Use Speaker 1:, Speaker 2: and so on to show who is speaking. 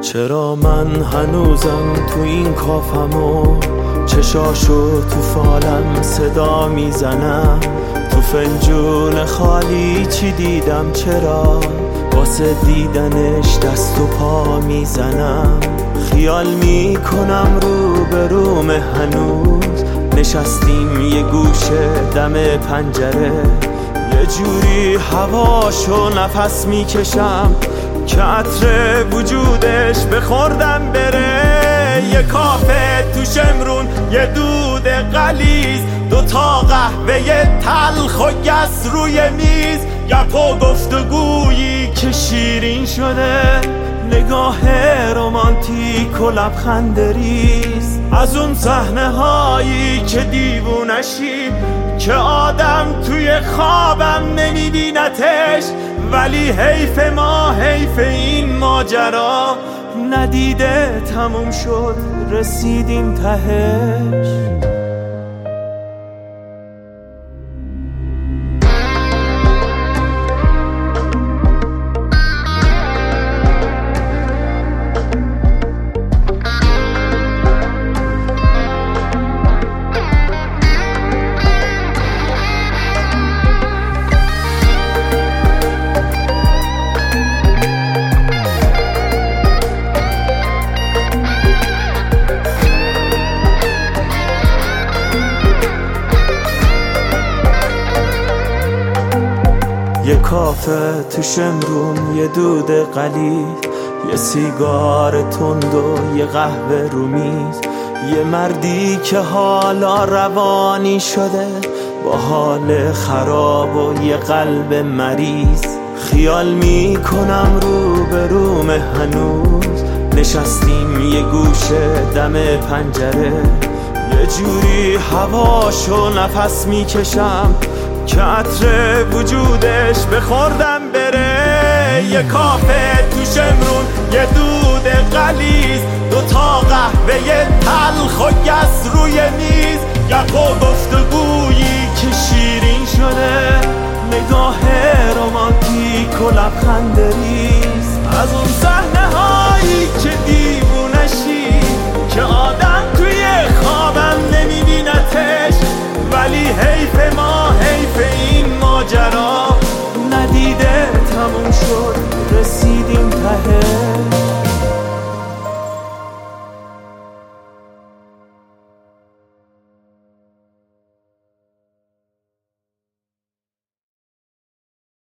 Speaker 1: چرا من هنوزم تو این کافم و چشاشو تو فالم صدا میزنم؟ تو فنجون خالی چی دیدم؟ چرا واسه دیدنش دست و پا میزنم؟ خیال میکنم رو به روم هنوز نشستیم یه گوشه دم پنجره، یه جوری هواشو نفس میکشم که عطر وجودش بخوردم بره. یه کافه تو شمرون، یه دود غلیظ، دوتا قهوه تلخ و گس روی میز، گپ و گفتگویی که شیرین شده، نگاه رومانتیک و لبخند ریز از اون صحنه هایی که دیوونشی، که آدم توی خوابم نمیبینتش، ولی حیف ما، حیف این ماجرا ندیده تموم شد، رسیدیم تهش. یه کافه تو شمرون، یه دود قلیل، یه سیگار تند و یه قهوه رو میز، یه مردی که حالا روانی شده با حال خراب و یه قلب مریض. خیال میکنم رو به روم هنوز نشستیم یه گوشه دم پنجره، یه جوری هواشو نفس میکشم که عطر وجودش بخوردم بره. یه کافه تو شمرون، یه دود غلیظ، دوتا قهوه تلخ و گس روی میز، گپ و گفتگویی که شیرین شده، نگاه رومانتیک و لبخند ریز